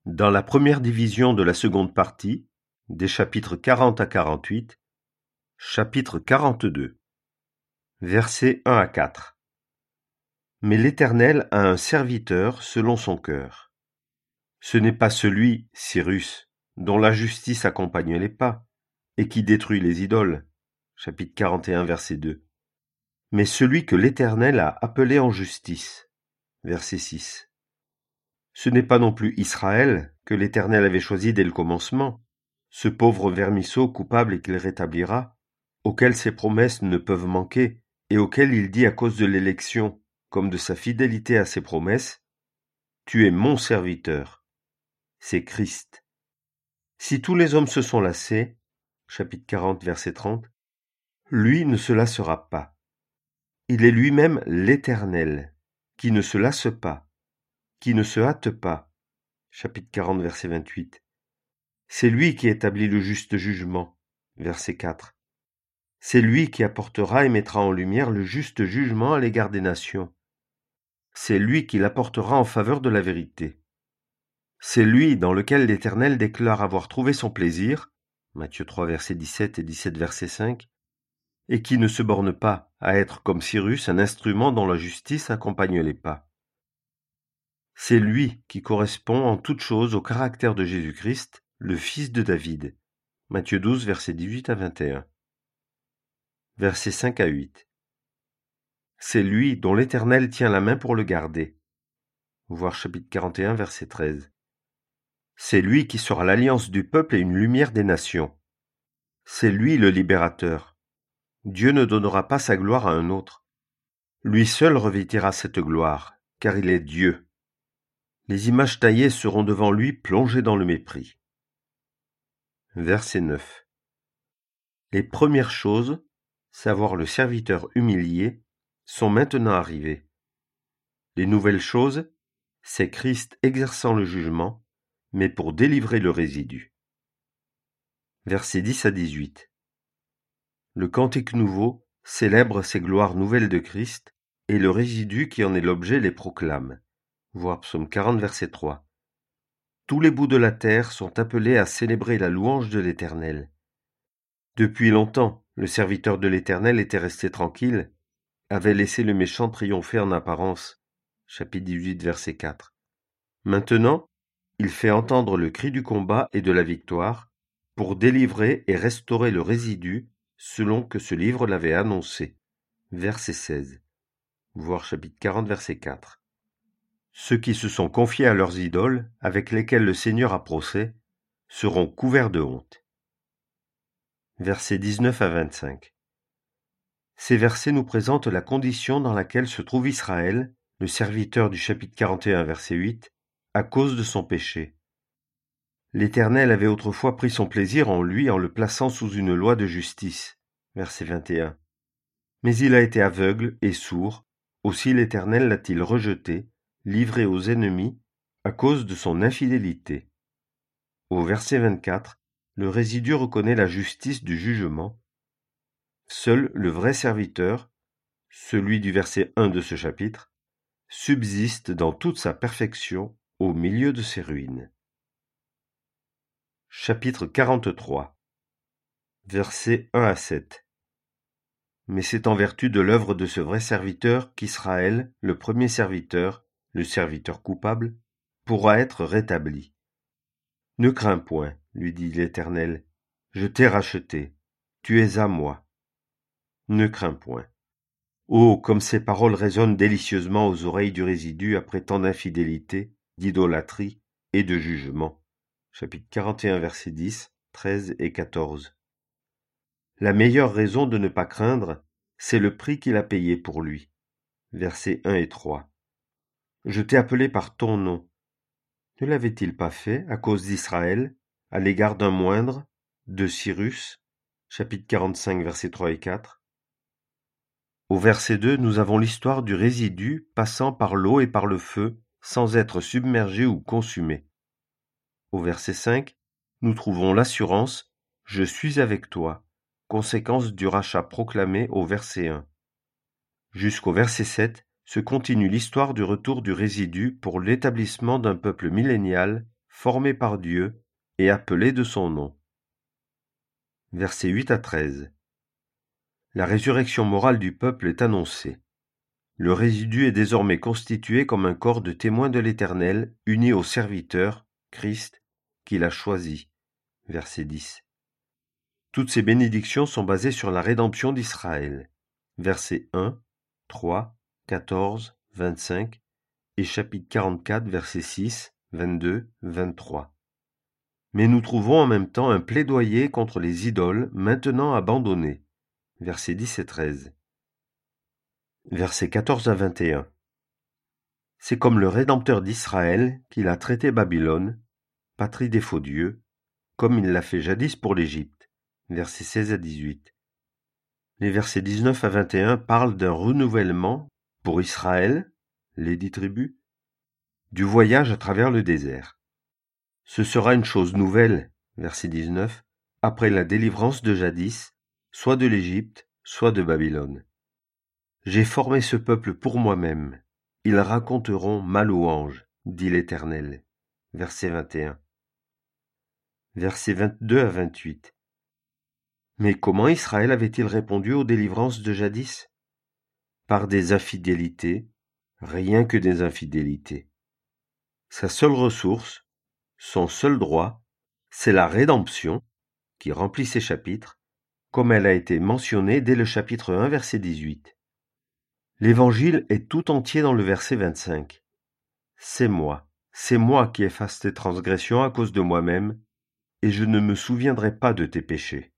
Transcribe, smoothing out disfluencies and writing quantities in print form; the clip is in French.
Dans la première division de la seconde partie, des chapitres 40 à 48, chapitre 42, versets 1 à 4. Mais l'Éternel a un serviteur selon son cœur. Ce n'est pas celui, Cyrus, dont la justice accompagne les pas, et qui détruit les idoles, chapitre 41, verset 2, mais celui que l'Éternel a appelé en justice, verset 6. Ce n'est pas non plus Israël que l'Éternel avait choisi dès le commencement, ce pauvre vermisseau coupable et qu'il rétablira, auquel ses promesses ne peuvent manquer, et auquel il dit à cause de l'élection, comme de sa fidélité à ses promesses, « Tu es mon serviteur ». C'est Christ. Si tous les hommes se sont lassés, chapitre 40, verset 30, lui ne se lassera pas. Il est lui-même l'Éternel, qui ne se lasse pas, qui ne se hâte pas. Chapitre 40, verset 28. C'est lui qui établit le juste jugement. Verset 4. C'est lui qui apportera et mettra en lumière le juste jugement à l'égard des nations. C'est lui qui l'apportera en faveur de la vérité. C'est lui dans lequel l'Éternel déclare avoir trouvé son plaisir. Matthieu 3, verset 17 et 17, verset 5. Et qui ne se borne pas à être comme Cyrus, un instrument dont la justice accompagne les pas. C'est lui qui correspond en toutes choses au caractère de Jésus-Christ, le fils de David. Matthieu 12, versets 18 à 21. Versets 5 à 8. C'est lui dont l'Éternel tient la main pour le garder. Voir chapitre 41, verset 13. C'est lui qui sera l'alliance du peuple et une lumière des nations. C'est lui le libérateur. Dieu ne donnera pas sa gloire à un autre. Lui seul revêtira cette gloire, car il est Dieu. Les images taillées seront devant lui plongées dans le mépris. Verset 9. Les premières choses, savoir le serviteur humilié, sont maintenant arrivées. Les nouvelles choses, c'est Christ exerçant le jugement, mais pour délivrer le résidu. Versets 10 à 18. Le cantique nouveau célèbre ces gloires nouvelles de Christ, et le résidu qui en est l'objet les proclame. Voir psaume 40, verset 3. Tous les bouts de la terre sont appelés à célébrer la louange de l'Éternel. Depuis longtemps, le serviteur de l'Éternel était resté tranquille, avait laissé le méchant triompher en apparence. Chapitre 18, verset 4. Maintenant, il fait entendre le cri du combat et de la victoire, pour délivrer et restaurer le résidu, selon que ce livre l'avait annoncé. Verset 16. Voir chapitre 40, verset 4. Ceux qui se sont confiés à leurs idoles, avec lesquels le Seigneur a procès, seront couverts de honte. Versets 19 à 25. Ces versets nous présentent la condition dans laquelle se trouve Israël, le serviteur du chapitre 41, verset 8, à cause de son péché. L'Éternel avait autrefois pris son plaisir en lui en le plaçant sous une loi de justice. Verset 21. Mais il a été aveugle et sourd, aussi l'Éternel l'a-t-il rejeté, livré aux ennemis, à cause de son infidélité. Au verset 24, le résidu reconnaît la justice du jugement. Seul le vrai serviteur, celui du verset 1 de ce chapitre, subsiste dans toute sa perfection au milieu de ses ruines. Chapitre 43. Versets 1 à 7. Mais c'est en vertu de l'œuvre de ce vrai serviteur qu'Israël, le premier serviteur, le serviteur coupable, pourra être rétabli. Ne crains point, lui dit l'Éternel, je t'ai racheté, tu es à moi. Ne crains point. Oh, comme ces paroles résonnent délicieusement aux oreilles du résidu après tant d'infidélité, d'idolâtrie et de jugement. Chapitre 41, versets 10, 13 et 14. La meilleure raison de ne pas craindre, c'est le prix qu'il a payé pour lui. Versets 1 et 3. Je t'ai appelé par ton nom. Ne l'avait-il pas fait à cause d'Israël, à l'égard d'un moindre, de Cyrus? Chapitre 45, versets 3 et 4. Au verset 2, nous avons l'histoire du résidu passant par l'eau et par le feu, sans être submergé ou consumé. Au verset 5, nous trouvons l'assurance « Je suis avec toi », conséquence du rachat proclamé au verset 1. Jusqu'au verset 7 se continue l'histoire du retour du résidu pour l'établissement d'un peuple millénial formé par Dieu et appelé de son nom. Versets 8 à 13. La résurrection morale du peuple est annoncée. Le résidu est désormais constitué comme un corps de témoins de l'Éternel, uni au serviteur, Christ, qu'il a choisi. Verset 10. Toutes ces bénédictions sont basées sur la rédemption d'Israël. Versets 1, 3, 14, 25 et chapitre 44, versets 6, 22, 23. Mais nous trouvons en même temps un plaidoyer contre les idoles maintenant abandonnées. Versets 10 et 13. Versets 14 à 21. C'est comme le Rédempteur d'Israël qu'il a traité Babylone, patrie des faux dieux, comme il l'a fait jadis pour l'Égypte. Versets 16 à 18. Les versets 19 à 21 parlent d'un renouvellement pour Israël, les 10 tribus, du voyage à travers le désert. Ce sera une chose nouvelle, verset 19, après la délivrance de jadis, soit de l'Égypte, soit de Babylone. J'ai formé ce peuple pour moi-même. Ils raconteront ma louange, dit l'Éternel. Verset 21. Versets 22 à 28. Mais comment Israël avait-il répondu aux délivrances de jadis? Par des infidélités, rien que des infidélités. Sa seule ressource, son seul droit, c'est la rédemption, qui remplit ces chapitres, comme elle a été mentionnée dès le chapitre 1, verset 18. L'Évangile est tout entier dans le verset 25. C'est moi qui efface tes transgressions à cause de moi-même, et je ne me souviendrai pas de tes péchés.